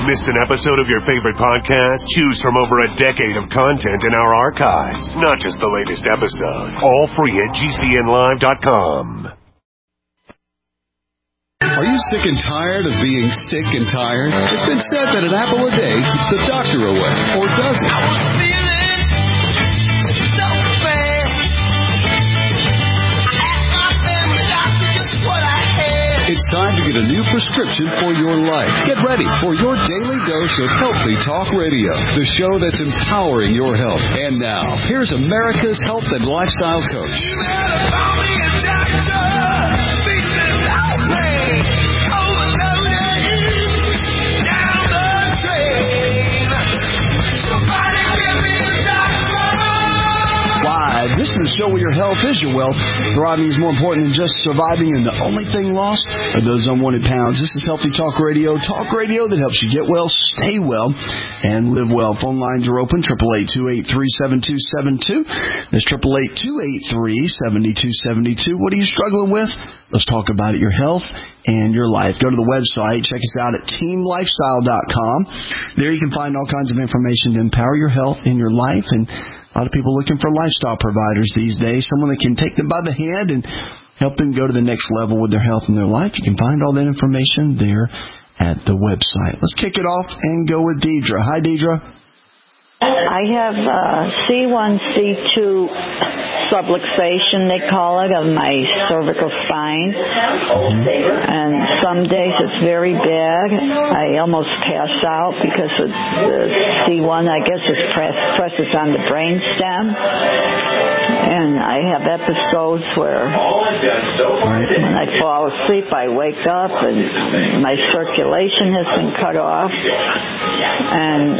Missed an episode of your favorite podcast? Choose from over a decade of content in our archives. Not just the latest episode. All free at GCNlive.com. Are you sick and tired of being sick and tired? It's been said that an apple a day keeps the doctor away. Or does it? I was feeling so bad. I asked my family doctor just what I had. It's time to get a new prescription for your life. Get ready for your daily dose of Healthy Talk Radio, the show that's empowering your health. And now, here's America's health and lifestyle coach. You better call me a doctor. This is the show where your health is your wealth. Thriving is more important than just surviving, and the only thing lost are those unwanted pounds. This is Healthy Talk Radio that helps you get well, stay well, and live well. Phone lines are open, 888-283-7272. That's 888-283-7272. What are you struggling with? Let's talk about it, your health and your life. Go to the website. Check us out at teamlifestyle.com. There you can find all kinds of information to empower your health and your life, and a lot of people looking for lifestyle providers these days, someone that can take them by the hand and help them go to the next level with their health and their life. You can find all that information there at the website. Let's kick it off and go with Deidre. Hi, Deidre. I have C1, C2 subluxation, they call it, of my cervical spine. And some days it's very bad. I almost pass out because of the C1, I guess it presses on the brain stem. And I have episodes where when I fall asleep, I wake up and my circulation has been cut off. And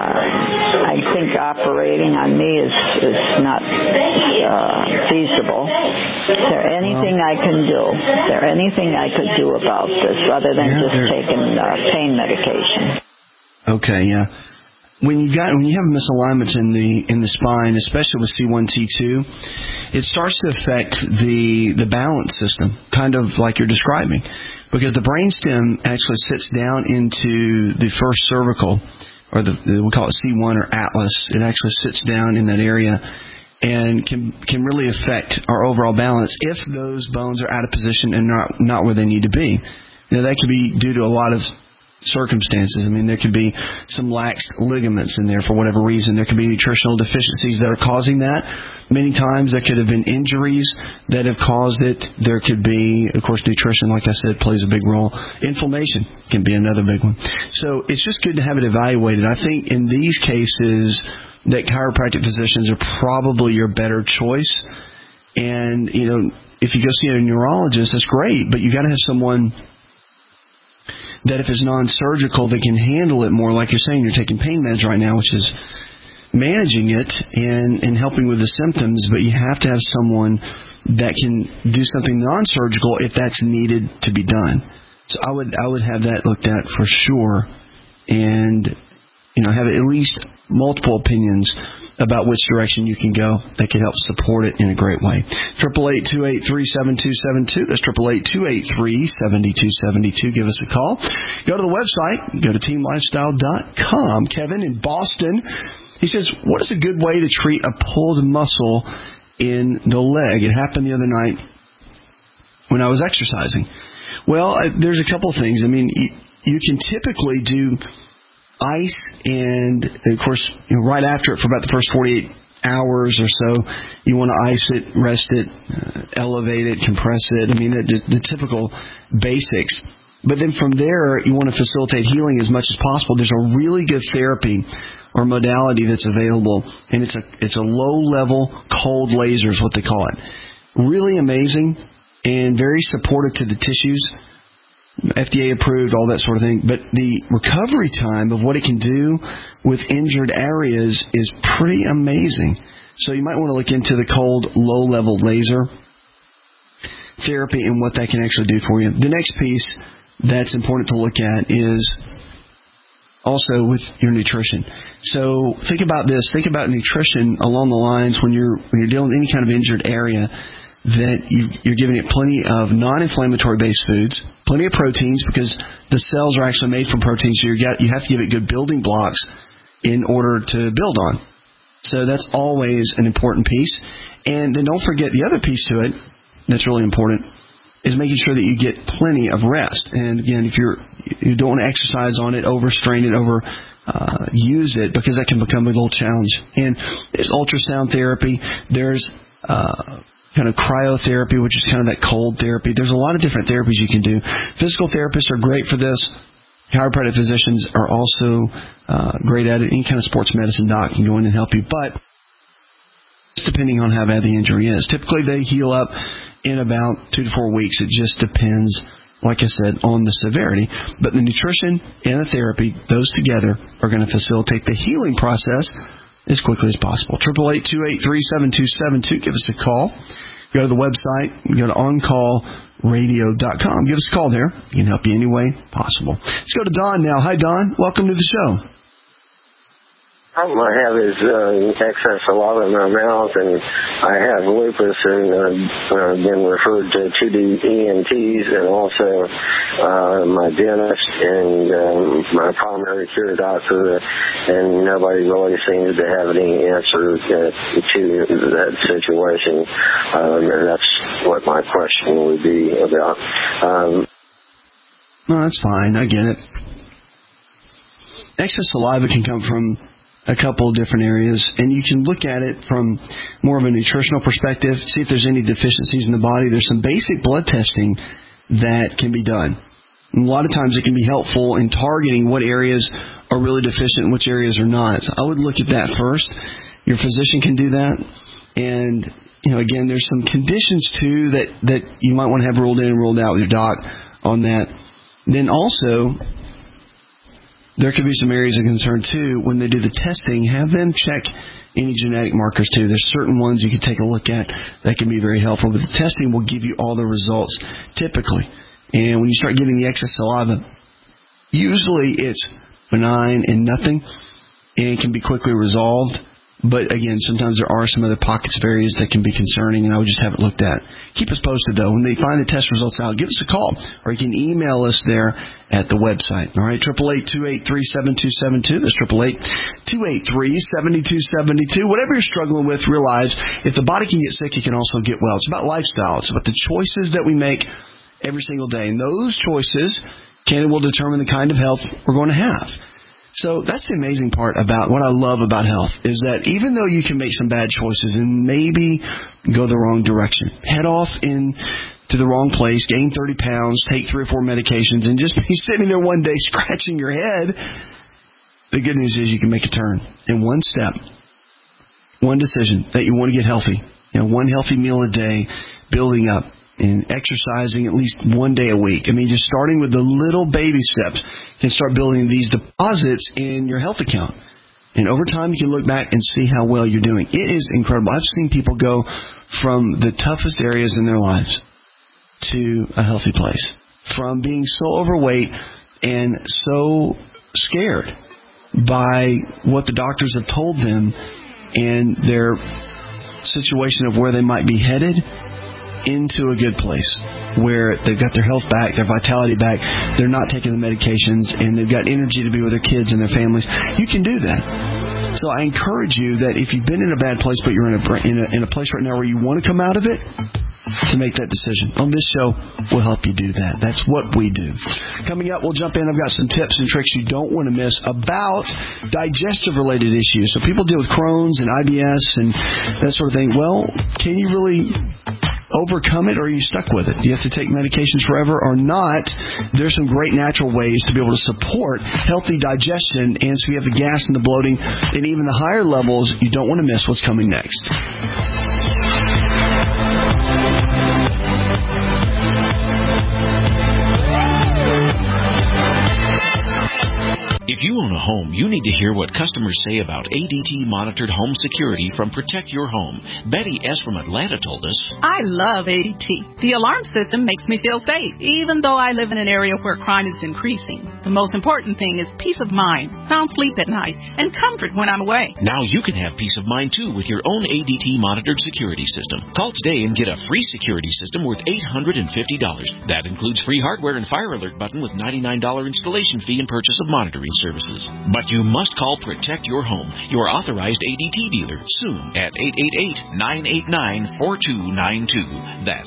I think operating on me is not feasible. Is there anything I can do? Is there anything I could do about this other than just taking pain medication? Okay, yeah. When you have misalignments in the spine, especially with C1, C2, it starts to affect the balance system, kind of like you're describing, because the brainstem actually sits down into the first cervical, or we call it C1 or atlas. It actually sits down in that area and can really affect our overall balance if those bones are out of position and not where they need to be. Now, that could be due to a lot of circumstances. I mean, there could be some lax ligaments in there for whatever reason. There could be nutritional deficiencies that are causing that. Many times there could have been injuries that have caused it. There could be, of course, nutrition, like I said, plays a big role. Inflammation can be another big one. So it's just good to have it evaluated. I think in these cases that chiropractic physicians are probably your better choice. And, if you go see a neurologist, that's great, but you got to have someone that if it's non-surgical, they can handle it more. Like you're saying, you're taking pain meds right now, which is managing it and helping with the symptoms, but you have to have someone that can do something non-surgical if that's needed to be done. So I would have that looked at for sure, and have at least multiple opinions about which direction you can go that could help support it in a great way. 888-283-7272. That's 888-283-7272. Give us a call. Go to the website. Go to teamlifestyle.com. Kevin in Boston, he says, what is a good way to treat a pulled muscle in the leg? It happened the other night when I was exercising. Well, there's a couple things. I mean, you can typically do ice, and of course, right after it for about the first 48 hours or so, you want to ice it, rest it, elevate it, compress it. I mean, the typical basics. But then from there, you want to facilitate healing as much as possible. There's a really good therapy or modality that's available, and it's a low-level cold laser is what they call it. Really amazing and very supportive to the tissues. FDA approved, all that sort of thing. But the recovery time of what it can do with injured areas is pretty amazing. So you might want to look into the cold, low-level laser therapy and what that can actually do for you. The next piece that's important to look at is also with your nutrition. So think about this. Think about nutrition along the lines when you're dealing with any kind of injured area. that you're giving it plenty of non-inflammatory based foods, plenty of proteins, because the cells are actually made from proteins, so you have to give it good building blocks in order to build on. So that's always an important piece. And then don't forget the other piece to it that's really important is making sure that you get plenty of rest. And again, if you don't want to exercise on it, overstrain it, use it, because that can become a little challenge. And there's ultrasound therapy. There's kind of cryotherapy, which is kind of that cold therapy. There's a lot of different therapies you can do. Physical therapists are great for this. Chiropractic physicians are also great at it. Any kind of sports medicine doc can go in and help you. But depending on how bad the injury is. Typically, they heal up in about 2 to 4 weeks. It just depends, like I said, on the severity. But the nutrition and the therapy, those together, are going to facilitate the healing process as quickly as possible. 888-283-7272. Give us a call. Go to the website. Go to OnCallRadio.com. Give us a call there. We can help you any way possible. Let's go to Don now. Hi, Don. Welcome to the show. Problem I have is excess saliva in my mouth, and I have lupus, and I've been referred to 2 ENTs and also my dentist and my primary care doctor, and nobody really seems to have any answer to that situation, and that's what my question would be about. No, that's fine. I get it. Excess saliva can come from a couple of different areas, and you can look at it from more of a nutritional perspective, see if there's any deficiencies in the body. There's some basic blood testing that can be done. And a lot of times it can be helpful in targeting what areas are really deficient and which areas are not. So I would look at that first. Your physician can do that. And, again, there's some conditions, too, that you might want to have ruled in and ruled out with your doc on that. Then also, there could be some areas of concern, too. When they do the testing, have them check any genetic markers, too. There's certain ones you can take a look at that can be very helpful. But the testing will give you all the results, typically. And when you start getting the excess saliva, usually it's benign and nothing, and it can be quickly resolved. But, again, sometimes there are some other pockets of areas that can be concerning, and I would just have it looked at. Keep us posted, though. When they find the test results out, give us a call, or you can email us there at the website. All right, 888-283-7272. That's 888-283-7272. Whatever you're struggling with, realize if the body can get sick, it can also get well. It's about lifestyle. It's about the choices that we make every single day. And those choices will determine the kind of health we're going to have. So that's the amazing part about what I love about health, is that even though you can make some bad choices and maybe go the wrong direction, head off into the wrong place, gain 30 pounds, take 3 or 4 medications, and just be sitting there one day scratching your head, the good news is you can make a turn. In one step, one decision that you want to get healthy, one healthy meal a day, building up, and exercising at least 1 day a week. I mean, just starting with the little baby steps can start building these deposits in your health account. And over time, you can look back and see how well you're doing. It is incredible. I've seen people go from the toughest areas in their lives to a healthy place. From being so overweight and so scared by what the doctors have told them and their situation of where they might be headed, into a good place where they've got their health back, their vitality back, they're not taking the medications, and they've got energy to be with their kids and their families. You can do that. So I encourage you that if you've been in a bad place, but you're in a place right now where you want to come out of it, to make that decision. On this show, we'll help you do that. That's what we do. Coming up, we'll jump in. I've got some tips and tricks you don't want to miss about digestive-related issues. So people deal with Crohn's and IBS and that sort of thing. Well, can you really overcome it, or are you stuck with it? Do you have to take medications forever or not? There's some great natural ways to be able to support healthy digestion, and so you have the gas and the bloating and even the higher levels. You don't want to miss what's coming next. If If you own a home, you need to hear what customers say about ADT monitored home security from Protect Your Home. Betty S. from Atlanta told us, I love ADT. The alarm system makes me feel safe, even though I live in an area where crime is increasing. The most important thing is peace of mind, sound sleep at night, and comfort when I'm away. Now you can have peace of mind, too, with your own ADT monitored security system. Call today and get a free security system worth $850. That includes free hardware and fire alert button with $99 installation fee and purchase of monitoring services. But you must call Protect Your Home, your authorized ADT dealer, soon at 888-989-4292. That's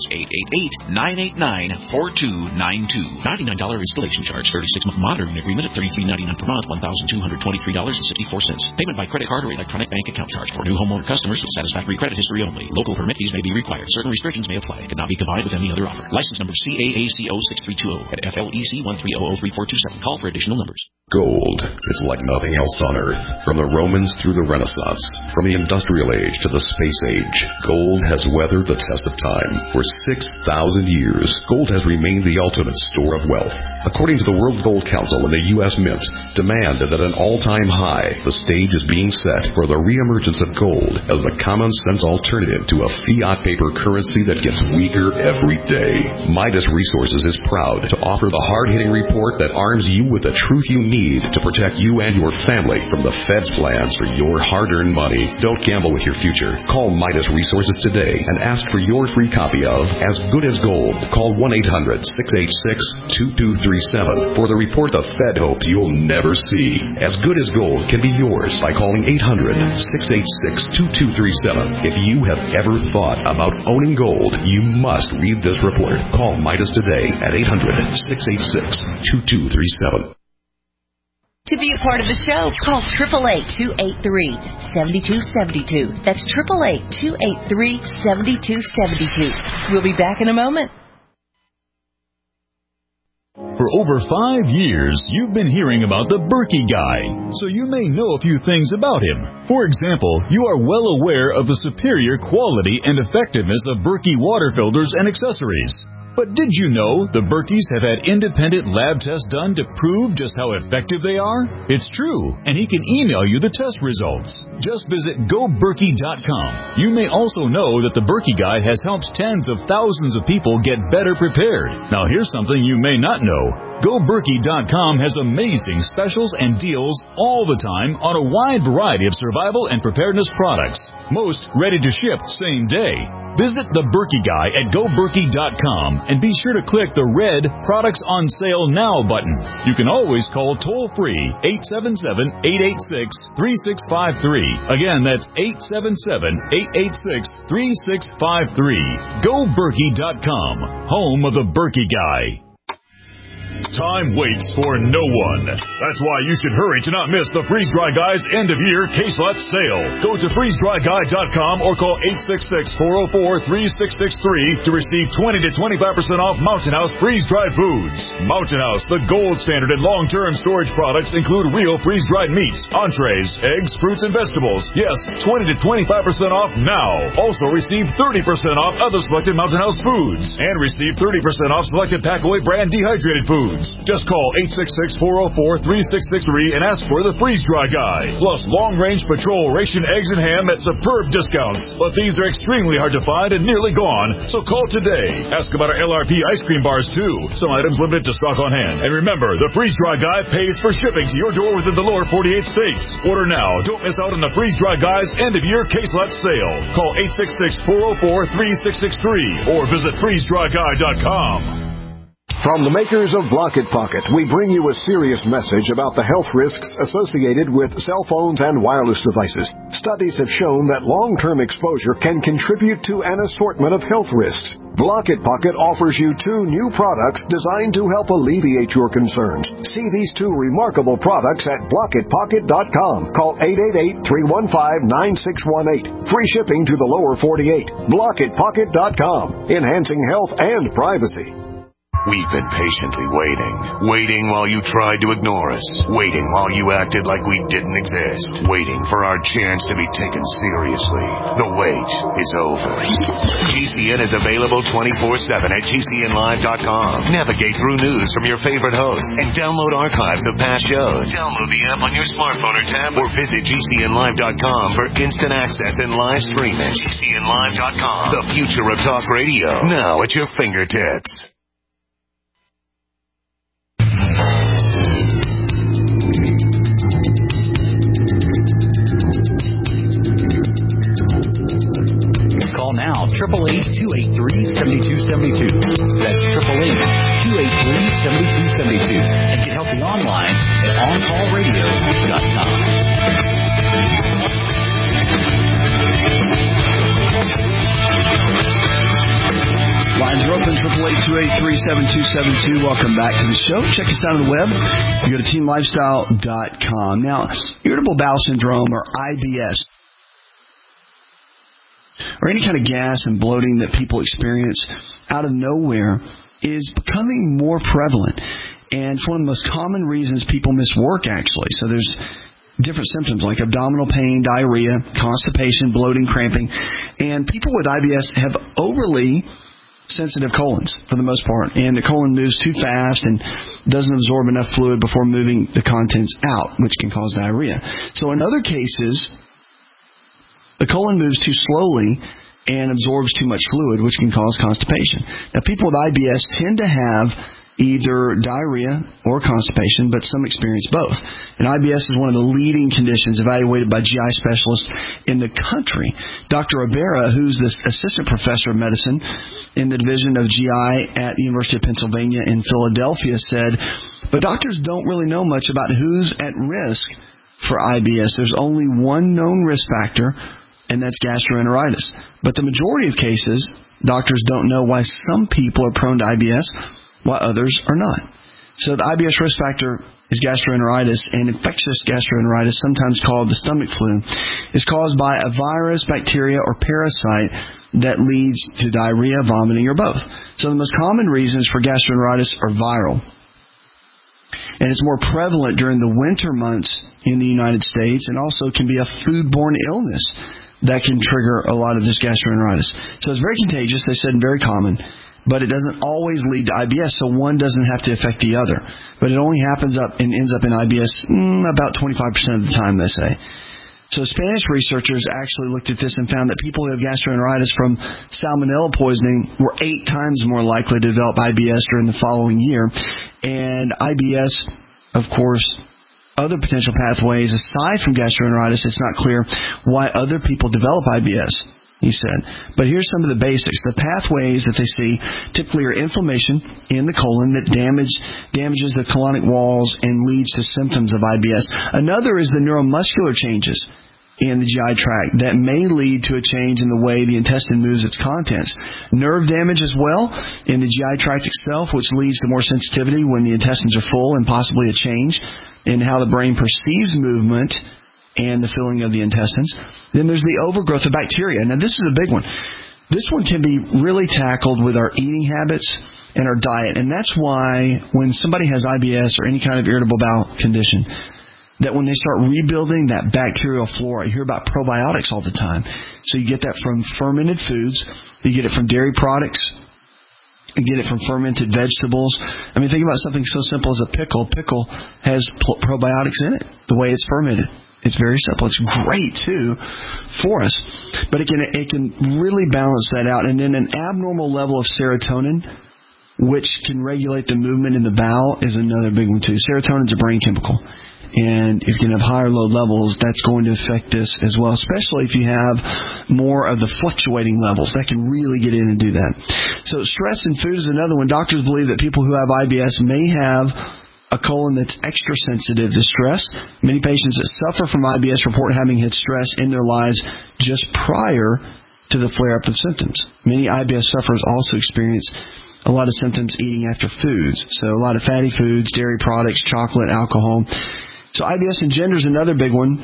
888-989-4292. $99 installation charge, 36-month monitoring agreement at $33.99 per month, $1,223.64. Payment by credit card or electronic bank account charge for new homeowner customers with satisfactory credit history only. Local permit fees may be required. Certain restrictions may apply. Cannot be combined with any other offer. License number CAACO 6320 at FLEC 1300347. Call for additional numbers. Gold is like nothing else on Earth. From the Romans through the Renaissance, from the Industrial Age to the Space Age, gold has weathered the test of time. For 6,000 years, gold has remained the ultimate store of wealth. According to the World Gold Council and the U.S. Mint, demand is at an all-time high. The stage is being set for the reemergence of gold as the common-sense alternative to a fiat paper currency that gets weaker every day. Midas Resources is proud to offer the hard-hitting report that arms you with the truth you need to protect you and your family from the Fed's plans for your hard-earned money. Don't gamble with your future. Call Midas Resources today and ask for your free copy of As Good as Gold. Call 1-800-686-2237 for the report the Fed hopes you'll never see. As Good as Gold can be yours by calling 800-686-2237. If you have ever thought about owning gold, you must read this report. Call Midas today at 800-686-2237. To be a part of the show, call 888-283-7272. That's 888-283-7272. We'll be back in a moment. For over 5 years, you've been hearing about the Berkey Guy, so you may know a few things about him. For example, you are well aware of the superior quality and effectiveness of Berkey water filters and accessories. But did you know the Berkeys have had independent lab tests done to prove just how effective they are? It's true, and he can email you the test results. Just visit GoBerkey.com. You may also know that the Berkey Guy has helped tens of thousands of people get better prepared. Now here's something you may not know. GoBerkey.com has amazing specials and deals all the time on a wide variety of survival and preparedness products. Most ready to ship same day. Visit the Berkey Guy at GoBerkey.com and be sure to click the red Products on Sale Now button. You can always call toll-free 877-886-3653. Again, that's 877-886-3653. GoBerkey.com, home of the Berkey Guy. Time waits for no one. That's why you should hurry to not miss the Freeze Dry Guy's end-of-year case lot sale. Go to freezedryguy.com or call 866-404-3663 to receive 20 to 25% off Mountain House freeze-dried foods. Mountain House, the gold standard in long-term storage products, include real freeze-dried meats, entrees, eggs, fruits, and vegetables. Yes, 20 to 25% off now. Also receive 30% off other selected Mountain House foods and receive 30% off selected Packaway brand dehydrated foods. Just call 866-404-3663 and ask for the Freeze Dry Guy. Plus long-range patrol ration eggs and ham at superb discounts. But these are extremely hard to find and nearly gone, so call today. Ask about our LRP ice cream bars too. Some items limited to stock on hand. And remember, the Freeze Dry Guy pays for shipping to your door within the lower 48 states. Order now. Don't miss out on the Freeze Dry Guy's end-of-year case lot sale. Call 866-404-3663 or visit freezedryguy.com. From the makers of Blocket Pocket, we bring you a serious message about the health risks associated with cell phones and wireless devices. Studies have shown that long-term exposure can contribute to an assortment of health risks. Blocket Pocket offers you 2 new products designed to help alleviate your concerns. See these 2 remarkable products at BlocketPocket.com. Call 888-315-9618. Free shipping to the lower 48. BlocketPocket.com. Enhancing health and privacy. We've been patiently waiting while you tried to ignore us, waiting while you acted like we didn't exist, waiting for our chance to be taken seriously. The wait is over. GCN is available 24/7 at GCNlive.com. Navigate through news from your favorite hosts and download archives of past shows. Download the app on your smartphone or tablet or visit GCNlive.com for instant access and live streaming. GCNlive.com, the future of talk radio, now at your fingertips. Call now, 888-283-7272. That's 888-283-7272. And get help online at OnCallRadio.com. Lines are open, 888-283-7272. Welcome back to the show. Check us out on the web. You go to teamlifestyle.com. Now, irritable bowel syndrome, or IBS, or any kind of gas and bloating that people experience out of nowhere, is becoming more prevalent. And it's one of the most common reasons people miss work, actually. So there's different symptoms like abdominal pain, diarrhea, constipation, bloating, cramping. And people with IBS have overly sensitive colons for the most part. And the colon moves too fast and doesn't absorb enough fluid before moving the contents out, which can cause diarrhea. So in other cases, the colon moves too slowly and absorbs too much fluid, which can cause constipation. Now, people with IBS tend to have either diarrhea or constipation, but some experience both. And IBS is one of the leading conditions evaluated by GI specialists in the country. Dr. Ibarra, who's the assistant professor of medicine in the division of GI at the University of Pennsylvania in Philadelphia, said, but doctors don't really know much about who's at risk for IBS. There's only one known risk factor, and that's gastroenteritis. But the majority of cases, doctors don't know why some people are prone to IBS, while others are not. So the IBS risk factor is gastroenteritis, and infectious gastroenteritis, sometimes called the stomach flu, is caused by a virus, bacteria, or parasite that leads to diarrhea, vomiting, or both. So the most common reasons for gastroenteritis are viral. And it's more prevalent during the winter months in the United States, and also can be a foodborne illness that can trigger a lot of this gastroenteritis. So it's very contagious, they said, and very common, but it doesn't always lead to IBS, so one doesn't have to affect the other. But it only happens up and ends up in IBS about 25% of the time, they say. So Spanish researchers actually looked at this and found that people who have gastroenteritis from salmonella poisoning were 8 times more likely to develop IBS during the following year. And IBS, of course, other potential pathways aside from gastroenteritis, it's not clear why other people develop IBS, he said. But here's some of the basics. The pathways that they see typically are inflammation in the colon that damages the colonic walls and leads to symptoms of IBS. Another is the neuromuscular changes in the GI tract that may lead to a change in the way the intestine moves its contents. Nerve damage as well in the GI tract itself, which leads to more sensitivity when the intestines are full, and possibly a change in how the brain perceives movement and the filling of the intestines. Then there's the overgrowth of bacteria. Now, this is a big one. This one can be really tackled with our eating habits and our diet. And that's why when somebody has IBS or any kind of irritable bowel condition, that when they start rebuilding that bacterial flora, you hear about probiotics all the time. So you get that from fermented foods. You get it from dairy products. You get it from fermented vegetables. I mean, think about something so simple as a pickle. Pickle has probiotics in it, the way it's fermented. It's very simple. It's great, too, for us. But it can really balance that out. And then an abnormal level of serotonin, which can regulate the movement in the bowel, is another big one, too. Serotonin's a brain chemical. And if you can have higher low levels, that's going to affect this as well, especially if you have more of the fluctuating levels. That can really get in and do that. So stress in food is another one. Doctors believe that people who have IBS may have a colon that's extra sensitive to stress. Many patients that suffer from IBS report having had stress in their lives just prior to the flare-up of symptoms. Many IBS sufferers also experience a lot of symptoms eating after foods. So a lot of fatty foods, dairy products, chocolate, alcohol. So IBS in gender is another big one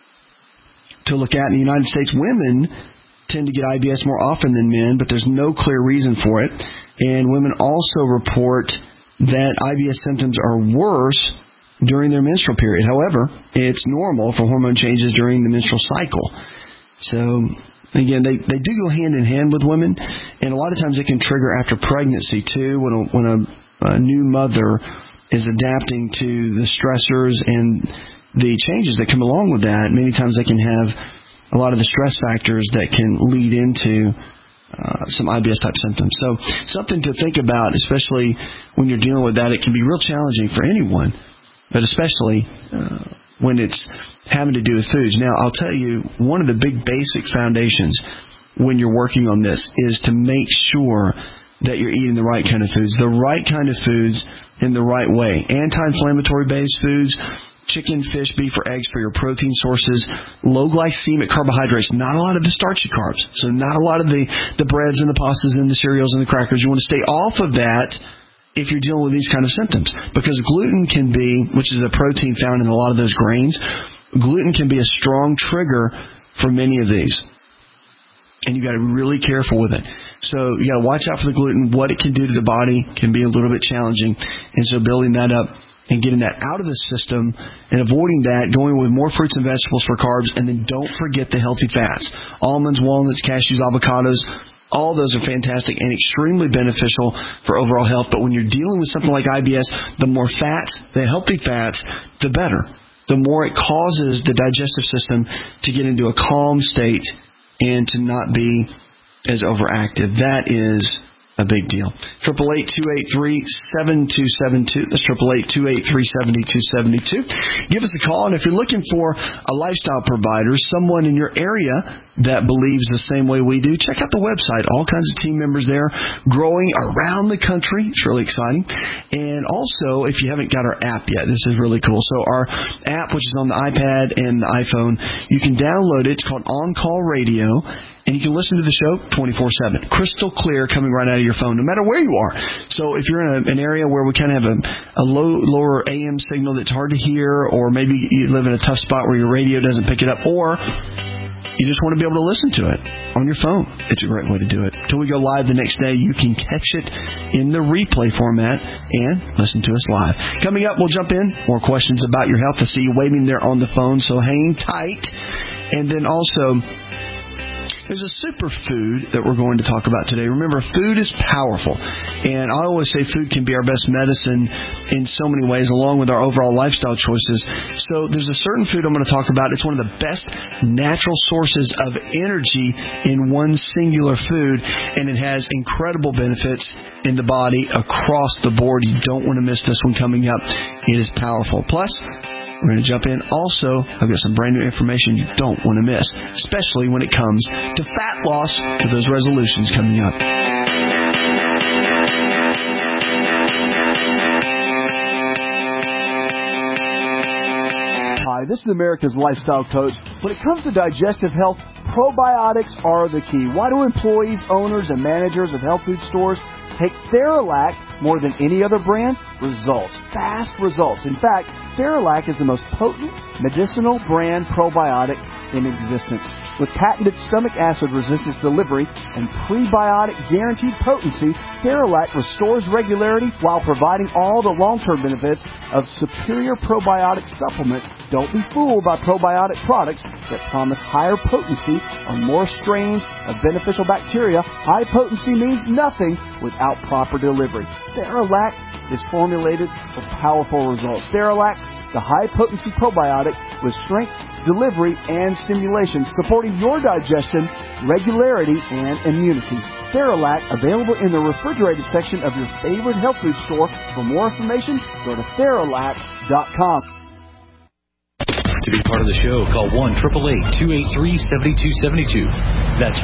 to look at. In the United States, women tend to get IBS more often than men, but there's no clear reason for it. And women also report that IBS symptoms are worse during their menstrual period. However, it's normal for hormone changes during the menstrual cycle. So, again, they do go hand in hand with women, and a lot of times it can trigger after pregnancy, too, when a new mother is adapting to the stressors and the changes that come along with that. Many times they can have a lot of the stress factors that can lead into some IBS-type symptoms. So something to think about, especially when you're dealing with that. It can be real challenging for anyone, but especially when it's having to do with foods. Now, I'll tell you, one of the big basic foundations when you're working on this is to make sure that you're eating the right kind of foods, in the right way. Anti-inflammatory-based foods, chicken, fish, beef, or eggs for your protein sources. Low glycemic carbohydrates, not a lot of the starchy carbs. So not a lot of the breads and the pastas and the cereals and the crackers. You want to stay off of that if you're dealing with these kind of symptoms. Because gluten can be, which is a protein found in a lot of those grains, gluten can be a strong trigger for many of these. And you got to be really careful with it. So you got to watch out for the gluten. What it can do to the body can be a little bit challenging. And so building that up and getting that out of the system and avoiding that, going with more fruits and vegetables for carbs, and then don't forget the healthy fats. Almonds, walnuts, cashews, avocados, all those are fantastic and extremely beneficial for overall health. But when you're dealing with something like IBS, the more fats, the healthy fats, the better. The more it causes the digestive system to get into a calm state and to not be as overactive. That is a big deal. 888-283-7272. That's 888-283-7272. Give us a call, and if you're looking for a lifestyle provider, someone in your area that believes the same way we do, check out the website. All kinds of team members there growing around the country. It's really exciting. And also, if you haven't got our app yet, this is really cool. So our app, which is on the iPad and the iPhone, you can download it. It's called On Call Radio. And you can listen to the show 24/7. Crystal clear, coming right out of your phone, no matter where you are. So if you're in an area where we kind of have a lower AM signal that's hard to hear, or maybe you live in a tough spot where your radio doesn't pick it up, or you just want to be able to listen to it on your phone, it's a great way to do it. Until we go live the next day, you can catch it in the replay format and listen to us live. Coming up, we'll jump in. More questions about your health. I see you waving there on the phone, so hang tight. And then also, there's a superfood that we're going to talk about today. Remember, food is powerful. And I always say food can be our best medicine in so many ways, along with our overall lifestyle choices. So there's a certain food I'm going to talk about. It's one of the best natural sources of energy in one singular food, and it has incredible benefits in the body across the board. You don't want to miss this one coming up. It is powerful. Plus, we're going to jump in. Also, I've got some brand new information you don't want to miss, especially when it comes to fat loss, to those resolutions coming up. Hi, this is America's Lifestyle Coach. When it comes to digestive health, probiotics are the key. Why do employees, owners, and managers of health food stores take Theralac more than any other brand? Results. Fast results. In fact, Theralac is the most potent medicinal brand probiotic in existence. With patented stomach acid resistance delivery and prebiotic guaranteed potency, Theralac restores regularity while providing all the long-term benefits of superior probiotic supplements. Don't be fooled by probiotic products that promise higher potency or more strains of beneficial bacteria. High potency means nothing without proper delivery. Theralac is formulated for powerful results. Theralac, the high-potency probiotic with strength, delivery, and stimulation, supporting your digestion, regularity, and immunity. Theralac, available in the refrigerated section of your favorite health food store. For more information, go to Theralac.com. To be part of the show, call 1-888-283-7272. That's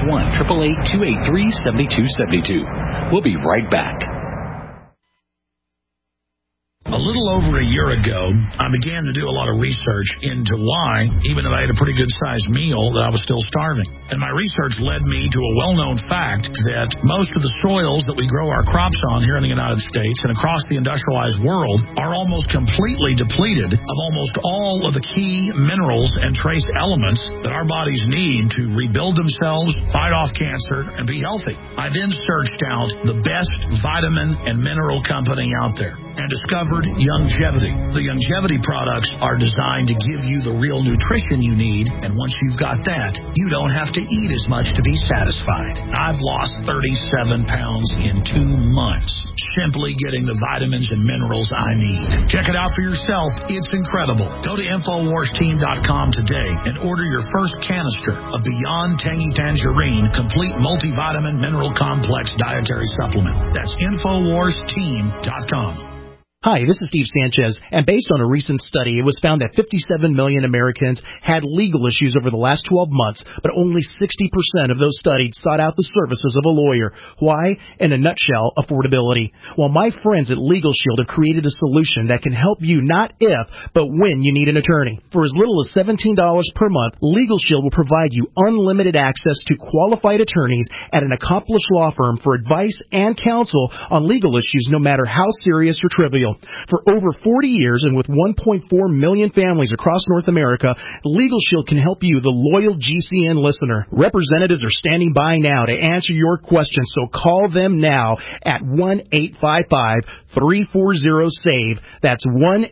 1-888-283-7272. We'll be right back. A little over a year ago, I began to do a lot of research into why, even though I had a pretty good-sized meal, that I was still starving. And my research led me to a well-known fact that most of the soils that we grow our crops on here in the United States and across the industrialized world are almost completely depleted of almost all of the key minerals and trace elements that our bodies need to rebuild themselves, fight off cancer, and be healthy. I then searched out the best vitamin and mineral company out there and discovered Youngevity. The Youngevity products are designed to give you the real nutrition you need, and once you've got that, you don't have to eat as much to be satisfied. I've lost 37 pounds in 2 months, simply getting the vitamins and minerals I need. Check it out for yourself. It's incredible. Go to InfoWarsTeam.com today and order your first canister of Beyond Tangy Tangerine Complete Multivitamin Mineral Complex Dietary Supplement. That's InfoWarsTeam.com. Hi, this is Steve Sanchez, and based on a recent study, it was found that 57 million Americans had legal issues over the last 12 months, but only 60% of those studied sought out the services of a lawyer. Why? In a nutshell, affordability. Well, my friends at Legal Shield have created a solution that can help you not if, but when you need an attorney. For as little as $17 per month, Legal Shield will provide you unlimited access to qualified attorneys at an accomplished law firm for advice and counsel on legal issues, no matter how serious or trivial. For over 40 years and with 1.4 million families across North America, Legal Shield can help you, the loyal GCN listener. Representatives are standing by now to answer your questions, so call them now at 1-855-340-SAVE. That's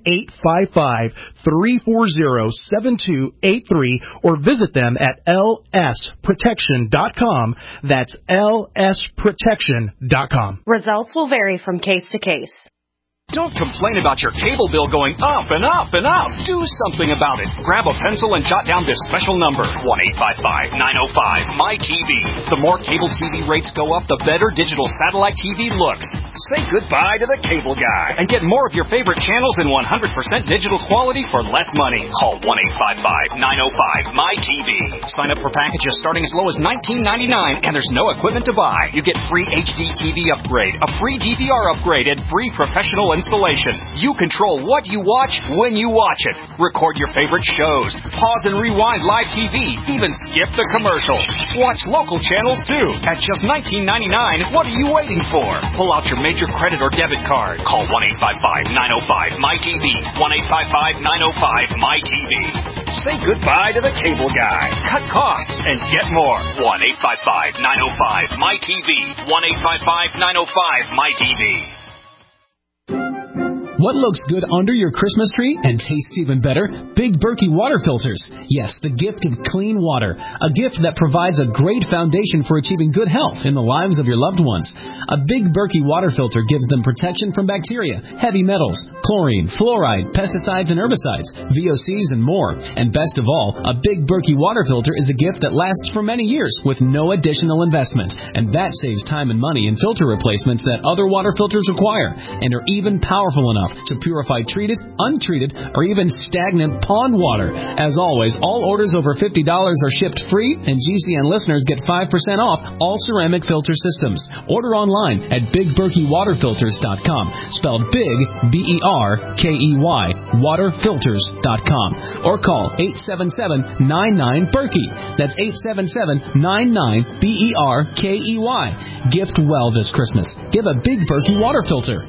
1-855-340-7283, or visit them at lsprotection.com. That's lsprotection.com. Results will vary from case to case. Don't complain about your cable bill going up and up and up. Do something about it. Grab a pencil and jot down this special number, 1-855-905-MY-TV. The more cable TV rates go up, the better digital satellite TV looks. Say goodbye to the cable guy and get more of your favorite channels in 100% digital quality for less money. Call 1-855-905-MY-TV. Sign up for packages starting as low as $19.99, and there's no equipment to buy. You get free HD TV upgrade, a free DVR upgrade, and free professional installation. You control what you watch when you watch it. Record your favorite shows. Pause and rewind live TV. Even skip the commercials. Watch local channels too. At just $19.99, what are you waiting for? Pull out your major credit or debit card. Call 1-855-905-MY-TV. 1-855-905-MY-TV. Say goodbye to the cable guy. Cut costs and get more. 1-855-905-MY-TV. 1-855-905-MY-TV. What looks good under your Christmas tree and tastes even better? Big Berkey water filters. Yes, the gift of clean water. A gift that provides a great foundation for achieving good health in the lives of your loved ones. A Big Berkey water filter gives them protection from bacteria, heavy metals, chlorine, fluoride, pesticides and herbicides, VOCs and more. And best of all, a Big Berkey water filter is a gift that lasts for many years with no additional investment. And that saves time and money in filter replacements that other water filters require, and are even powerful enough to purify treated, untreated, or even stagnant pond water. As always, all orders over $50 are shipped free, and GCN listeners get 5% off all ceramic filter systems. Order online at BigBerkeyWaterFilters.com, spelled Big, B-E-R-K-E-Y, waterfilters.com, or call 877-99-BERKEY. That's 877-99-BERKEY. Gift well this Christmas. Give a Big Berkey water filter.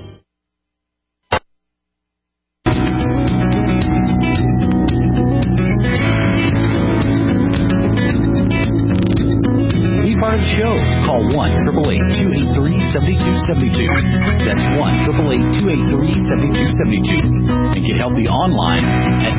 Part of the show. Call 1-888-283-7272. That's 1-888-283-7272. And get healthy online at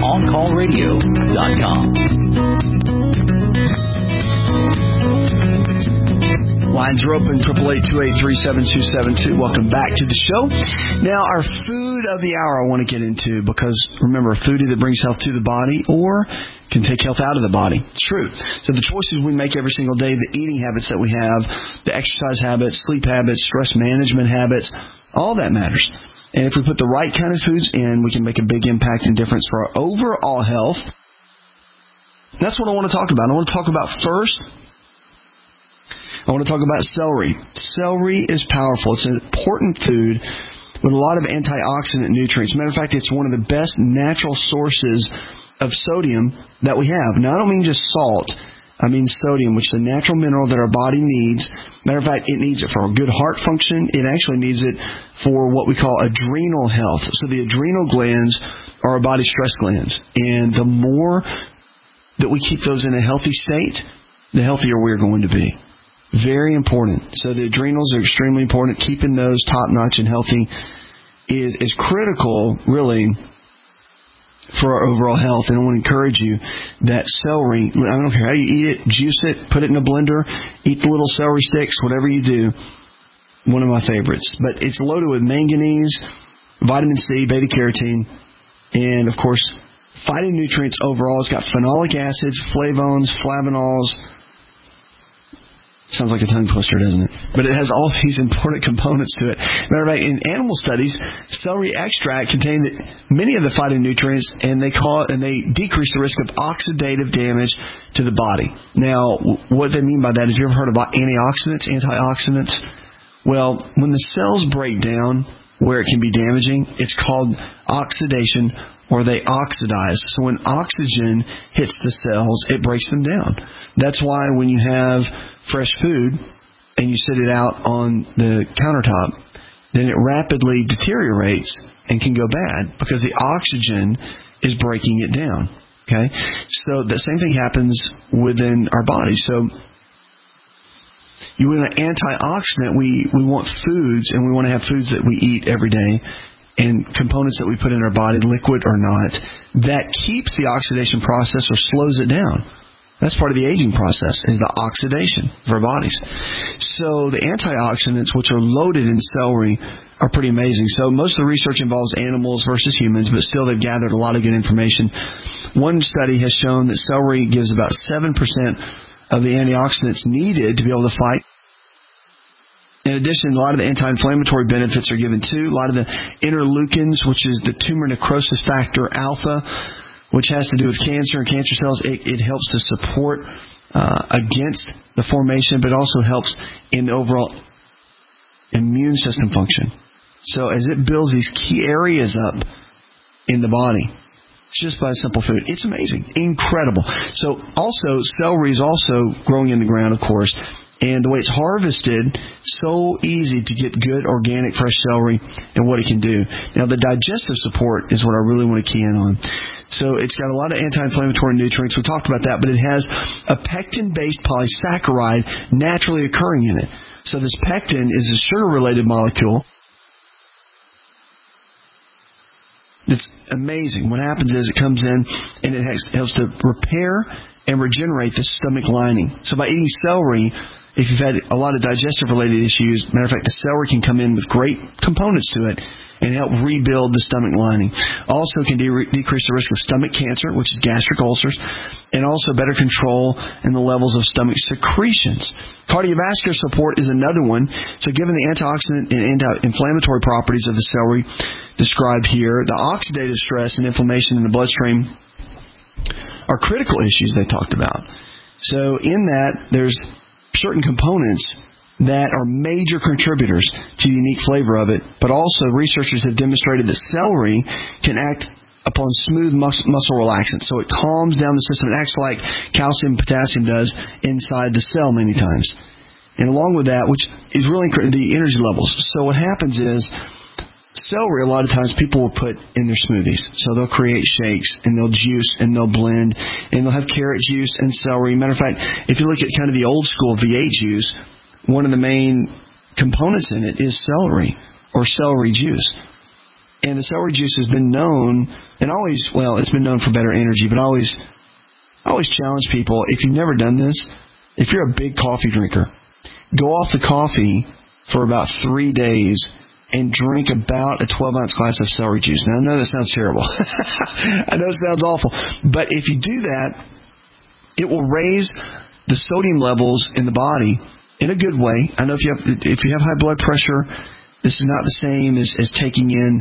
OnCallRadio.com. Lines are open, 888-283-7272. Welcome back to the show. Now, our food of the hour I want to get into, because remember, food either brings health to the body or can take health out of the body. It's true. So the choices we make every single day, the eating habits that we have, the exercise habits, sleep habits, stress management habits, all that matters. And if we put the right kind of foods in, we can make a big impact and difference for our overall health. That's what I want to talk about. I want to talk about first, I want to talk about celery. Celery is powerful. It's an important food with a lot of antioxidant nutrients. Matter of fact, it's one of the best natural sources of sodium that we have. Now, I don't mean just salt. I mean sodium, which is a natural mineral that our body needs. Matter of fact, it needs it for a good heart function. It actually needs it for what we call adrenal health. So the adrenal glands are our body's stress glands. And the more that we keep those in a healthy state, the healthier we're going to be. Very important. So the adrenals are extremely important. Keeping those top-notch and healthy is critical, really, for our overall health. And I want to encourage you that celery, I don't care how you eat it, juice it, put it in a blender, eat the little celery sticks, whatever you do, one of my favorites. But it's loaded with manganese, vitamin C, beta-carotene, and, of course, phytonutrients overall. It's got phenolic acids, flavones, flavonols. Sounds like a tongue twister, doesn't it? But it has all these important components to it. Matter of fact, in animal studies, celery extract contains many of the phytonutrients, and they decrease the risk of oxidative damage to the body. Now, what they mean by that is, you ever heard about antioxidants? Well, when the cells break down where it can be damaging, it's called oxidation, or they oxidize. So when oxygen hits the cells, it breaks them down. That's why when you have fresh food and you sit it out on the countertop, then it rapidly deteriorates and can go bad because the oxygen is breaking it down. Okay? So the same thing happens within our body. So you want an antioxidant, we want foods, and we want to have foods that we eat every day, and components that we put in our body, liquid or not, that keeps the oxidation process or slows it down. That's part of the aging process, is the oxidation of our bodies. So the antioxidants, which are loaded in celery, are pretty amazing. So most of the research involves animals versus humans, but still they've gathered a lot of good information. One study has shown that celery gives about 7% of the antioxidants needed to be able to fight. In addition, a lot of the anti-inflammatory benefits are given too. A lot of the interleukins, which is the tumor necrosis factor alpha, which has to do with cancer and cancer cells, it helps to support against the formation, but also helps in the overall immune system function. So as it builds these key areas up in the body, just by simple food, it's amazing, incredible. So also, celery is also growing in the ground, of course. And the way it's harvested, so easy to get good organic fresh celery and what it can do. Now, the digestive support is what I really want to key in on. So it's got a lot of anti-inflammatory nutrients. We talked about that, but it has a pectin-based polysaccharide naturally occurring in it. So this pectin is a sugar-related molecule. It's amazing. What happens is it comes in and it helps to repair and regenerate the stomach lining. So by eating celery, if you've had a lot of digestive-related issues, matter of fact, the celery can come in with great components to it and help rebuild the stomach lining. Also can decrease the risk of stomach cancer, which is gastric ulcers, and also better control in the levels of stomach secretions. Cardiovascular support is another one. So given the antioxidant and anti-inflammatory properties of the celery described here, the oxidative stress and inflammation in the bloodstream are critical issues they talked about. So in that, there's certain components that are major contributors to the unique flavor of it, but also researchers have demonstrated that celery can act upon smooth muscle relaxants. So it calms down the system. It acts like calcium and potassium does inside the cell many times. And along with that, which is really the energy levels. So what happens is, celery, a lot of times people will put in their smoothies. So they'll create shakes, and they'll juice, and they'll blend, and they'll have carrot juice and celery. Matter of fact, if you look at kind of the old school V8 juice, one of the main components in it is celery or celery juice. And the celery juice has been known, and it's been known for better energy, but I always challenge people, if you've never done this, if you're a big coffee drinker, go off the coffee for about 3 days and drink about a 12-ounce glass of celery juice. Now, I know that sounds terrible. I know it sounds awful. But if you do that, it will raise the sodium levels in the body in a good way. I know if you have high blood pressure, this is not the same as taking in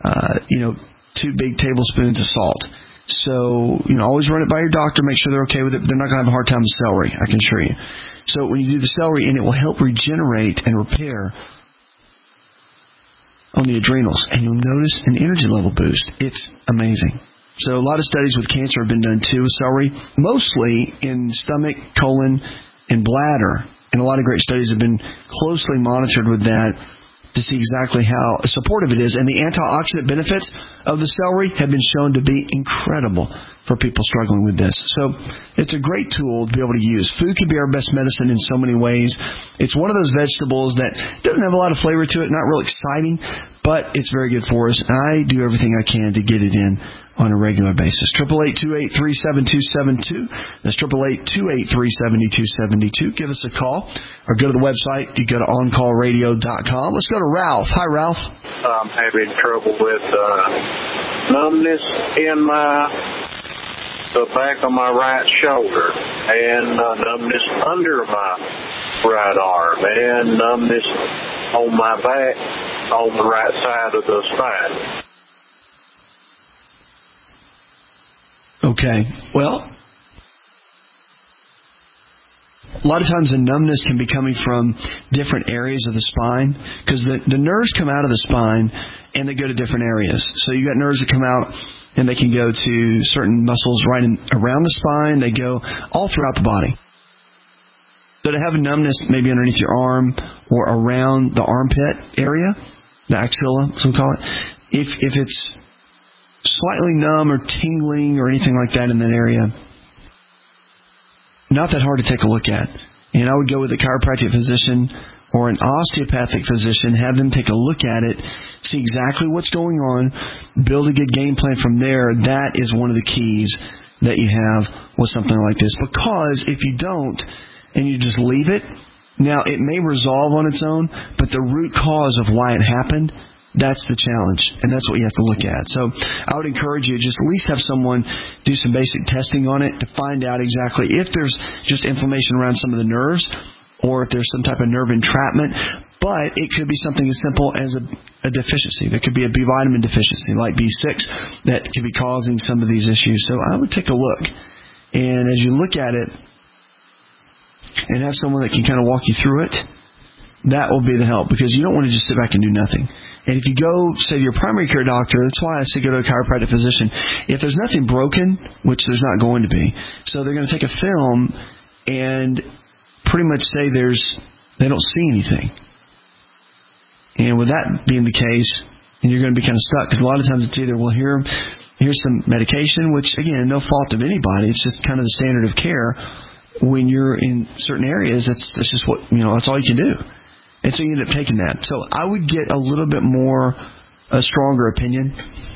2 big tablespoons of salt. So, always run it by your doctor. Make sure they're okay with it. They're not going to have a hard time with celery, I can assure you. So when you do the celery, and it will help regenerate and repair on the adrenals, and you'll notice an energy level boost. It's amazing. So a lot of studies with cancer have been done too with celery, mostly in stomach, colon, and bladder. And a lot of great studies have been closely monitored with that to see exactly how supportive it is. And the antioxidant benefits of the celery have been shown to be incredible for people struggling with this. So it's a great tool to be able to use. Food can be our best medicine in so many ways. It's one of those vegetables that doesn't have a lot of flavor to it, not real exciting, but it's very good for us. And I do everything I can to get it in on a regular basis. 888-283-7272. That's 888-283-7272. Give us a call or go to the website. You go to OnCallRadio.com. Let's go to Ralph. Hi, Ralph. I'm having trouble with numbness in the back of my right shoulder and numbness under my right arm and numbness on my back on the right side of the spine. Okay. Well, a lot of times the numbness can be coming from different areas of the spine because the nerves come out of the spine and they go to different areas. So you got nerves that come out and they can go to certain muscles right around the spine. They go all throughout the body. So to have a numbness maybe underneath your arm or around the armpit area, the axilla, so we call it, if it's slightly numb or tingling or anything like that in that area, not that hard to take a look at. And I would go with a chiropractic physician or an osteopathic physician, have them take a look at it, see exactly what's going on, build a good game plan from there. That is one of the keys that you have with something like this. Because if you don't and you just leave it, now it may resolve on its own, but the root cause of why it happened, that's the challenge, and that's what you have to look at. So I would encourage you to just at least have someone do some basic testing on it to find out exactly if there's just inflammation around some of the nerves or if there's some type of nerve entrapment. But it could be something as simple as a deficiency. There could be a B vitamin deficiency like B6 that could be causing some of these issues. So I would take a look. And as you look at it and have someone that can kind of walk you through it, that will be the help, because you don't want to just sit back and do nothing. And if you go, say, to your primary care doctor, that's why I say go to a chiropractic physician. If there's nothing broken, which there's not going to be, so they're going to take a film and pretty much say they don't see anything. And with that being the case, then you're going to be kind of stuck, because a lot of times it's either, well, here's some medication, which, again, no fault of anybody. It's just kind of the standard of care. When you're in certain areas, that's just what, that's all you can do. And so you end up taking that. So I would get a little bit more, a stronger opinion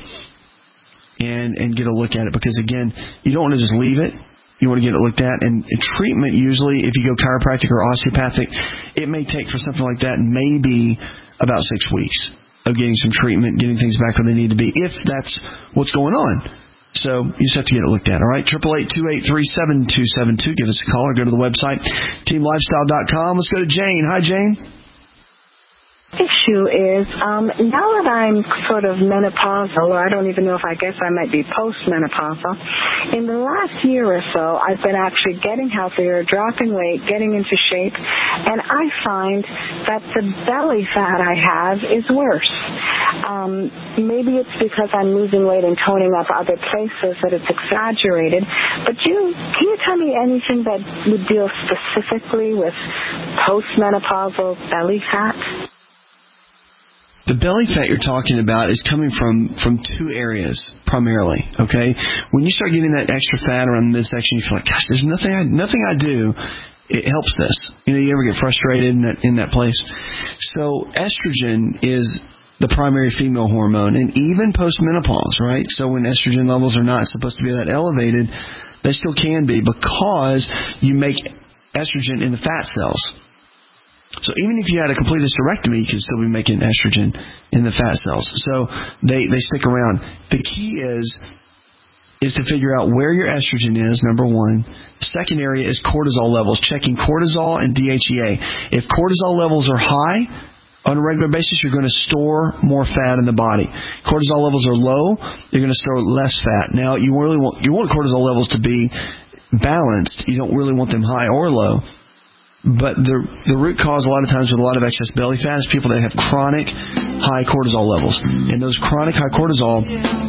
and get a look at it. Because, again, you don't want to just leave it. You want to get it looked at. And treatment, usually, if you go chiropractic or osteopathic, it may take for something like that maybe about 6 weeks of getting some treatment, getting things back where they need to be, if that's what's going on. So you just have to get it looked at. All right, 888-283-7272. Give us a call or go to the website, teamlifestyle.com. Let's go to Jane. Hi, Jane. Issue is now that I'm sort of menopausal, or I don't even know if I guess I might be postmenopausal, in the last year or so I've been actually getting healthier, dropping weight, getting into shape, and I find that the belly fat I have is worse. Maybe it's because I'm losing weight and toning up other places that it's exaggerated, but can you tell me anything that would deal specifically with postmenopausal belly fat? The belly fat you're talking about is coming from two areas primarily, okay? When you start getting that extra fat around the midsection, you feel like, gosh, there's nothing I do. It helps this. You ever get frustrated in that place? So estrogen is the primary female hormone, and even postmenopause, right? So when estrogen levels are not supposed to be that elevated, they still can be, because you make estrogen in the fat cells. So even if you had a complete hysterectomy, you could still be making estrogen in the fat cells. So they stick around. The key is to figure out where your estrogen is, number one. The second area is cortisol levels, checking cortisol and DHEA. If cortisol levels are high on a regular basis, you're going to store more fat in the body. Cortisol levels are low, you're going to store less fat. Now, you want cortisol levels to be balanced. You don't really want them high or low. But the root cause a lot of times with a lot of excess belly fat is people that have chronic high cortisol levels. And those chronic high cortisol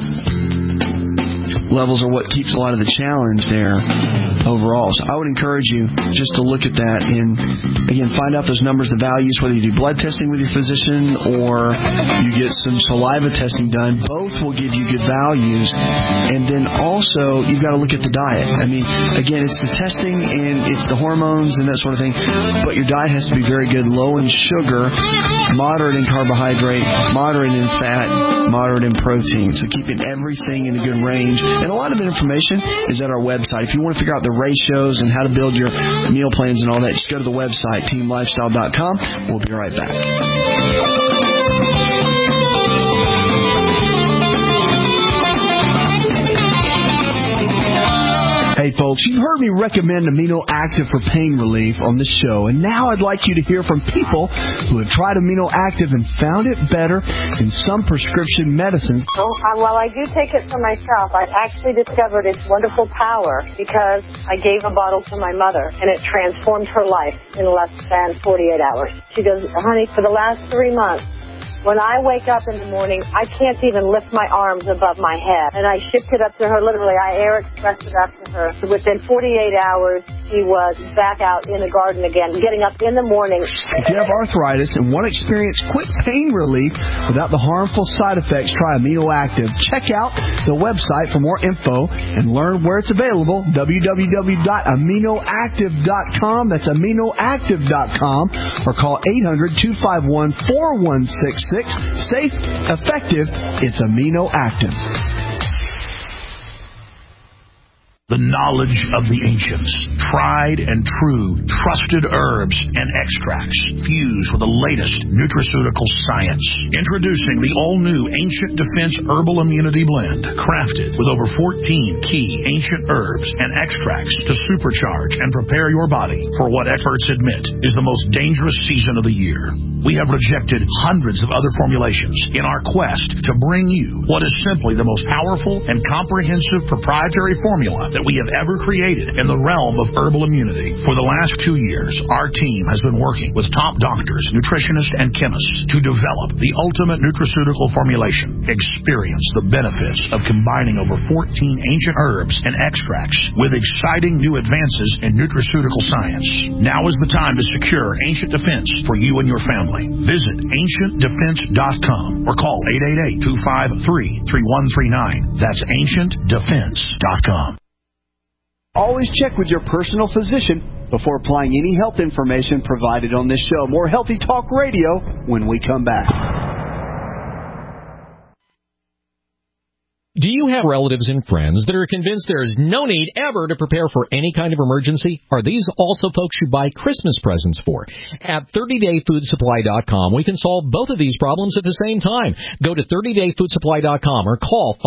levels are what keeps a lot of the challenge there overall. So I would encourage you just to look at that and, again, find out those numbers, the values, whether you do blood testing with your physician or you get some saliva testing done. Both will give you good values. And then also, you've got to look at the diet. I mean, again, it's the testing and it's the hormones and that sort of thing, but your diet has to be very good, low in sugar, moderate in carbohydrate, moderate in fat, moderate in protein. So keeping everything in a good range. And a lot of the information is at our website. If you want to figure out the ratios and how to build your meal plans and all that, just go to the website, teamlifestyle.com. We'll be right back. Hey folks, you've heard me recommend Amino Active for pain relief on this show, and now I'd like you to hear from people who have tried Amino Active and found it better than some prescription medicines. Well, I do take it for myself. I actually discovered its wonderful power because I gave a bottle to my mother, and it transformed her life in less than 48 hours. She goes, honey, for the last 3 months, when I wake up in the morning, I can't even lift my arms above my head. And I shipped it up to her, literally. I air expressed it up to her. So within 48 hours, she was back out in the garden again, getting up in the morning. If you have arthritis and want to experience quick pain relief without the harmful side effects, try Amino Active. Check out the website for more info and learn where it's available, www.aminoactive.com. That's aminoactive.com, or call 800-251-4166. Safe, effective, it's Amino Active. The knowledge of the ancients, tried and true, trusted herbs and extracts fused with the latest nutraceutical science. Introducing the all-new Ancient Defense Herbal Immunity Blend, crafted with over 14 key ancient herbs and extracts to supercharge and prepare your body for what experts admit is the most dangerous season of the year. We have rejected hundreds of other formulations in our quest to bring you what is simply the most powerful and comprehensive proprietary formula that we have ever created in the realm of herbal immunity. For the last 2 years, our team has been working with top doctors, nutritionists, and chemists to develop the ultimate nutraceutical formulation. Experience the benefits of combining over 14 ancient herbs and extracts with exciting new advances in nutraceutical science. Now is the time to secure Ancient Defense for you and your family. Visit AncientDefense.com or call 888-253-3139. That's AncientDefense.com. Always check with your personal physician before applying any health information provided on this show. More Healthy Talk Radio when we come back. Do you have relatives and friends that are convinced there is no need ever to prepare for any kind of emergency? Are these also folks you buy Christmas presents for? At 30dayfoodsupply.com, we can solve both of these problems at the same time. Go to 30dayfoodsupply.com or call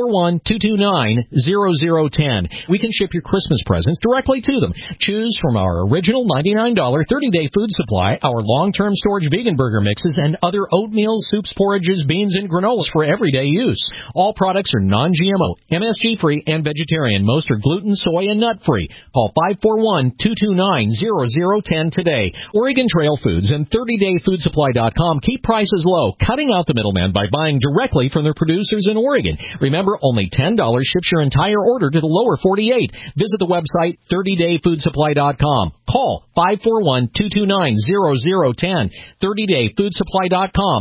541-229-0010. We can ship your Christmas presents directly to them. Choose from our original $99 30-day food supply, our long-term storage vegan burger mixes, and other oatmeal, soups, porridges, beans, and granolas for everyday use. All products are non-GMO, MSG-free, and vegetarian. Most are gluten, soy, and nut-free. Call 541-229-0010 today. Oregon Trail Foods and 30dayfoodsupply.com keep prices low, cutting out the middleman by buying directly from their producers in Oregon. Remember, only $10 ships your entire order to the lower 48. Visit the website 30dayfoodsupply.com. Call 541-229-0010. 30dayfoodsupply.com.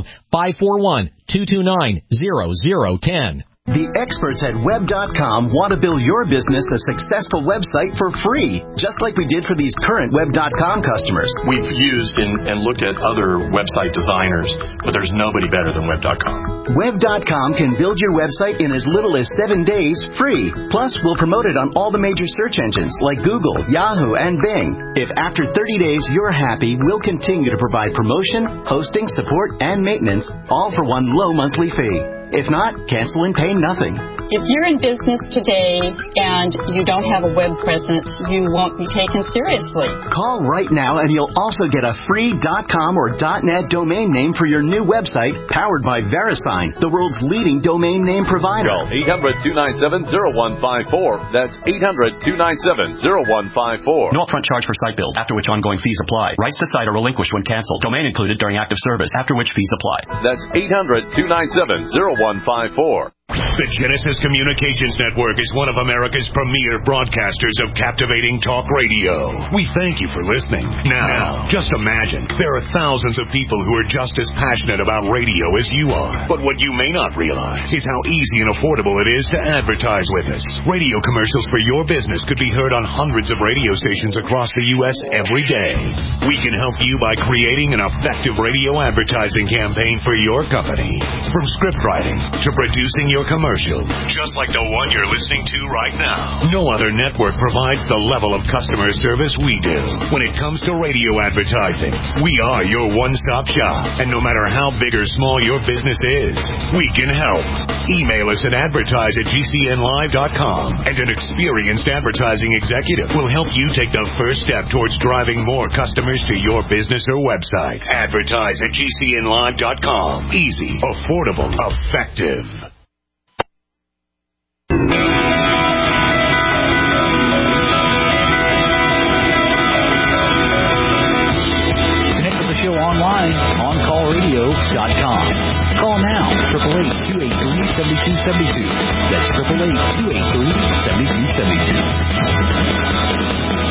541-229-0010. The experts at Web.com want to build your business a successful website for free, just like we did for these current Web.com customers. We've used and looked at other website designers, but there's nobody better than Web.com. Web.com can build your website in as little as 7 days free. Plus, we'll promote it on all the major search engines like Google, Yahoo, and Bing. If after 30 days you're happy, we'll continue to provide promotion, hosting, support, and maintenance, all for one low monthly fee. If not, cancel and pay nothing. If you're in business today and you don't have a web presence, you won't be taken seriously. Call right now and you'll also get a free .com or .net domain name for your new website, powered by VeriSign, the world's leading domain name provider. Call 800-297-0154. That's 800-297-0154. No upfront charge for site build, after which ongoing fees apply. Rights to site are relinquished when canceled. Domain included during active service, after which fees apply. That's 800-297-0154. The Genesis Communications Network is one of America's premier broadcasters of captivating talk radio. We thank you for listening. Now, just imagine, there are thousands of people who are just as passionate about radio as you are. But what you may not realize is how easy and affordable it is to advertise with us. Radio commercials for your business could be heard on hundreds of radio stations across the U.S. every day. We can help you by creating an effective radio advertising campaign for your company. From script writing to producing your commercial, just like the one you're listening to right now. No other network provides the level of customer service we do. When it comes to radio advertising, we are your one-stop shop. And no matter how big or small your business is, we can help. Email us at advertise@gcnlive.com, and an experienced advertising executive will help you take the first step towards driving more customers to your business or website. Advertise@gcnlive.com. Easy, affordable, effective. Connect with the show online, OnCallRadio.com. Call now, 888-283-7272. That's 888-283-7272.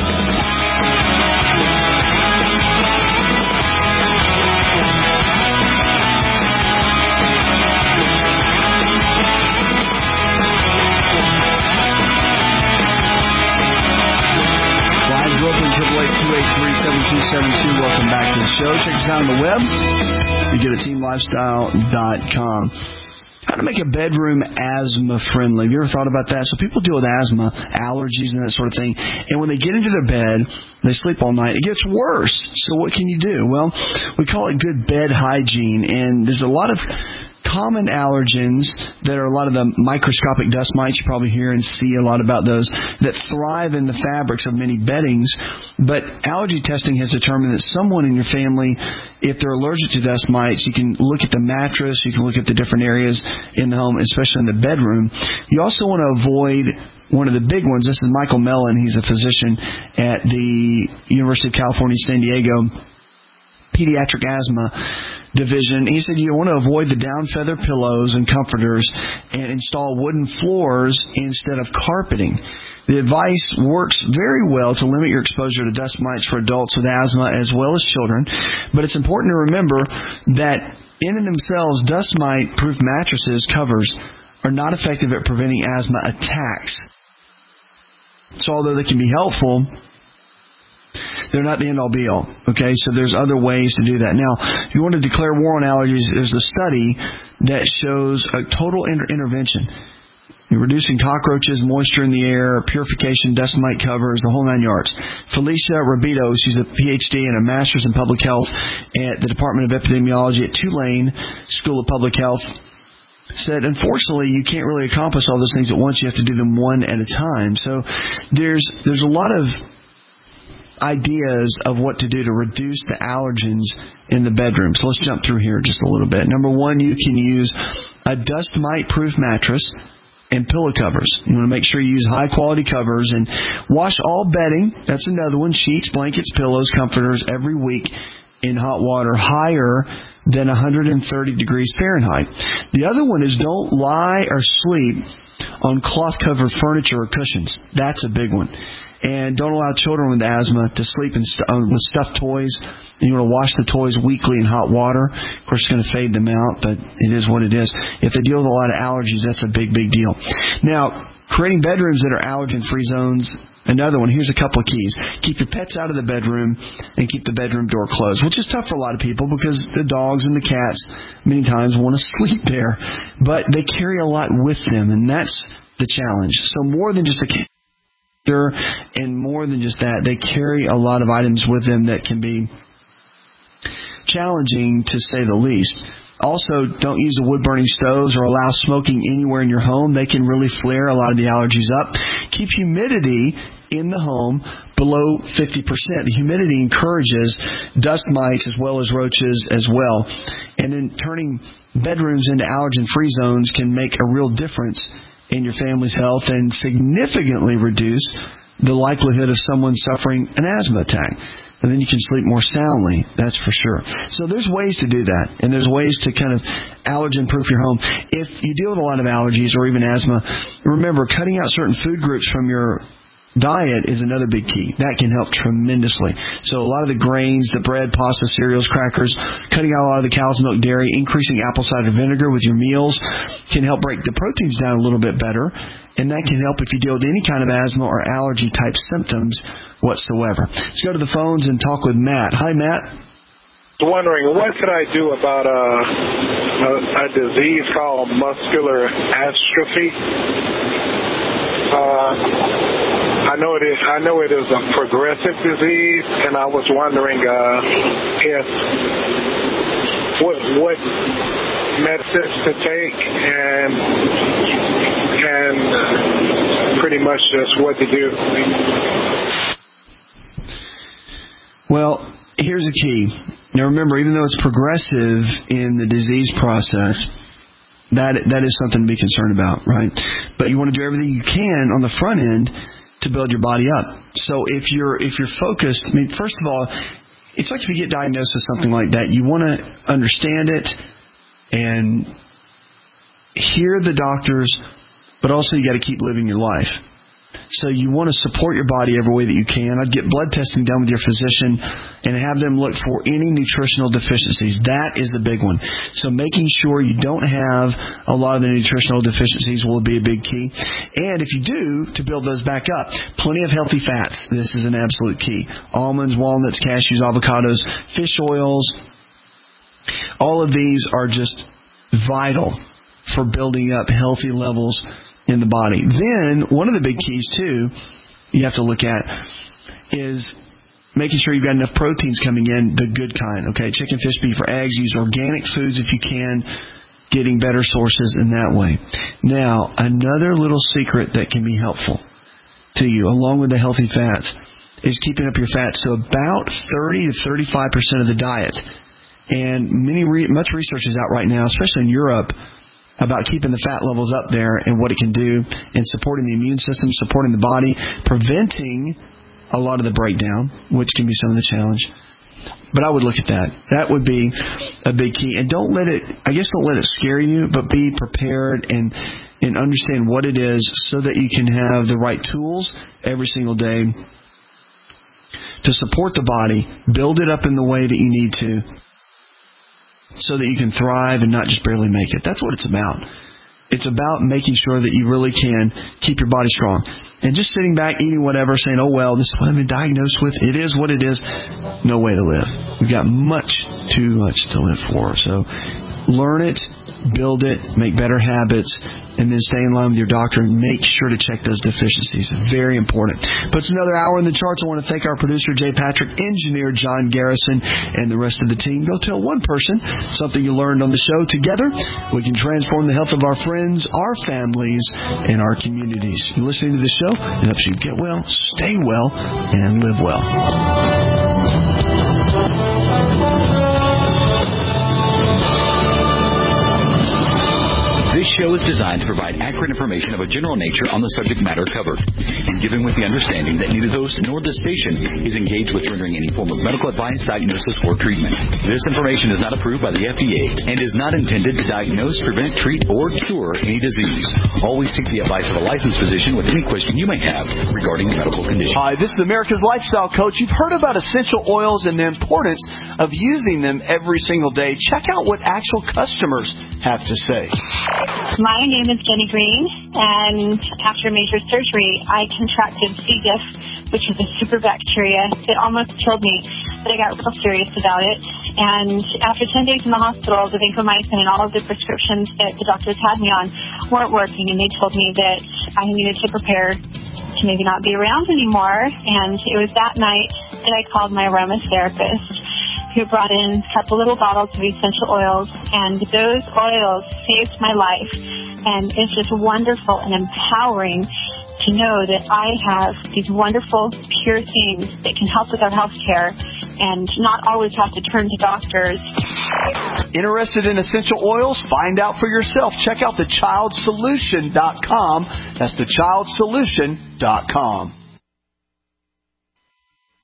Open 888-283-7272. Welcome back to the show. Check us out on the web. You get at teamlifestyle.com. How to make a bedroom asthma friendly. Have you ever thought about that? So people deal with asthma, allergies, and that sort of thing. And when they get into their bed, they sleep all night, it gets worse. So what can you do? Well, we call it good bed hygiene. And there's a lot of common allergens that are a lot of the microscopic dust mites. You probably hear and see a lot about those that thrive in the fabrics of many beddings. But allergy testing has determined that someone in your family, if they're allergic to dust mites, you can look at the mattress, you can look at the different areas in the home, especially in the bedroom. You also want to avoid one of the big ones. This is Michael Mellon. He's a physician at the University of California, San Diego Pediatric Asthma Division. He said you want to avoid the down feather pillows and comforters and install wooden floors instead of carpeting. The advice works very well to limit your exposure to dust mites for adults with asthma as well as children, but it's important to remember that in and themselves, dust mite-proof mattresses covers are not effective at preventing asthma attacks. So although they can be helpful, they're not the end-all, be-all. Okay, so there's other ways to do that. Now, if you want to declare war on allergies, there's a study that shows a total intervention. You're reducing cockroaches, moisture in the air, purification, dust mite covers, the whole 9 yards. Felicia Rabito, she's a PhD and a master's in public health at the Department of Epidemiology at Tulane School of Public Health, said, unfortunately, you can't really accomplish all those things at once. You have to do them one at a time. So there's a lot of ideas of what to do to reduce the allergens in the bedroom. So let's jump through here just a little bit. Number one, you can use a dust mite-proof mattress and pillow covers. You want to make sure you use high-quality covers and wash all bedding. That's another one. Sheets, blankets, pillows, comforters every week in hot water higher than 130 degrees Fahrenheit. The other one is don't lie or sleep on cloth-covered furniture or cushions. That's a big one. And don't allow children with asthma to sleep with stuffed toys. You want to wash the toys weekly in hot water. Of course, it's going to fade them out, but it is what it is. If they deal with a lot of allergies, that's a big, big deal. Now, creating bedrooms that are allergen-free zones, another one. Here's a couple of keys. Keep your pets out of the bedroom and keep the bedroom door closed, which is tough for a lot of people because the dogs and the cats many times want to sleep there. But they carry a lot with them, and that's the challenge. So more than just a and more than just that, they carry a lot of items with them that can be challenging, to say the least. Also, don't use the wood-burning stoves or allow smoking anywhere in your home. They can really flare a lot of the allergies up. Keep humidity in the home below 50%. The humidity encourages dust mites as well as roaches as well. And then turning bedrooms into allergen-free zones can make a real difference in your family's health and significantly reduce the likelihood of someone suffering an asthma attack. And then you can sleep more soundly, that's for sure. So there's ways to do that, and there's ways to kind of allergen-proof your home. If you deal with a lot of allergies or even asthma, remember, cutting out certain food groups from your diet is another big key. That can help tremendously. So a lot of the grains, the bread, pasta, cereals, crackers, cutting out a lot of the cow's milk, dairy, increasing apple cider vinegar with your meals can help break the proteins down a little bit better. And that can help if you deal with any kind of asthma or allergy type symptoms whatsoever. Let's go to the phones and talk with Matt. Hi, Matt. I was wondering, what could I do about a disease called muscular atrophy? I know it is a progressive disease, and I was wondering if what medicines to take and pretty much just what to do. Well, here's the key. Now remember, even though it's progressive in the disease process, that is something to be concerned about, right? But you want to do everything you can on the front end to build your body up. So if you're focused, I mean, first of all, it's like if you get diagnosed with something like that, you want to understand it and hear the doctors, but also you got to keep living your life. So you want to support your body every way that you can. I'd get blood testing done with your physician and have them look for any nutritional deficiencies. That is a big one. So making sure you don't have a lot of the nutritional deficiencies will be a big key. And if you do, to build those back up, plenty of healthy fats. This is an absolute key. Almonds, walnuts, cashews, avocados, fish oils. All of these are just vital for building up healthy levels in the body. Then, one of the big keys, too, you have to look at is making sure you've got enough proteins coming in, the good kind, okay? Chicken, fish, beef, or eggs. Use organic foods if you can, getting better sources in that way. Now, another little secret that can be helpful to you, along with the healthy fats, is keeping up your fats to about 30 to 35% of the diet. And much research is out right now, especially in Europe, about keeping the fat levels up there and what it can do and supporting the immune system, supporting the body, preventing a lot of the breakdown, which can be some of the challenge. But I would look at that. That would be a big key. And don't let it scare you, but be prepared and understand what it is so that you can have the right tools every single day to support the body, build it up in the way that you need to, so that you can thrive and not just barely make it. That's what it's about. It's about making sure that you really can keep your body strong. And just sitting back, eating whatever, saying, oh, well, this is what I've been diagnosed with. It is what it is. No way to live. We've got too much to live for. So learn it, build it, make better habits, and then stay in line with your doctor and make sure to check those deficiencies. Very important. Puts another hour in the charts. I want to thank our producer, Jay Patrick, engineer John Garrison, and the rest of the team. Go tell one person something you learned on the show. Together, we can transform the health of our friends, our families, and our communities. You're listening to the show. It helps you get well, stay well, and live well. This show is designed to provide accurate information of a general nature on the subject matter covered, and given with the understanding that neither the host nor the station is engaged with rendering any form of medical advice, diagnosis, or treatment. This information is not approved by the FDA and is not intended to diagnose, prevent, treat, or cure any disease. Always seek the advice of a licensed physician with any question you may have regarding medical conditions. Hi, this is America's Lifestyle Coach. You've heard about essential oils and the importance of using them every single day. Check out what actual customers have to say. My name is Jenny Green, and after major surgery, I contracted C. diff, which is a super bacteria. It almost killed me, but I got real serious about it. And after 10 days in the hospital, the vancomycin and all of the prescriptions that the doctors had me on weren't working, and they told me that I needed to prepare to maybe not be around anymore. And it was that night that I called my aromatherapist, who brought in a couple little bottles of essential oils, and those oils saved my life. And it's just wonderful and empowering to know that I have these wonderful, pure things that can help with our health care and not always have to turn to doctors. Interested in essential oils? Find out for yourself. Check out thechildsolution.com. That's thechildsolution.com.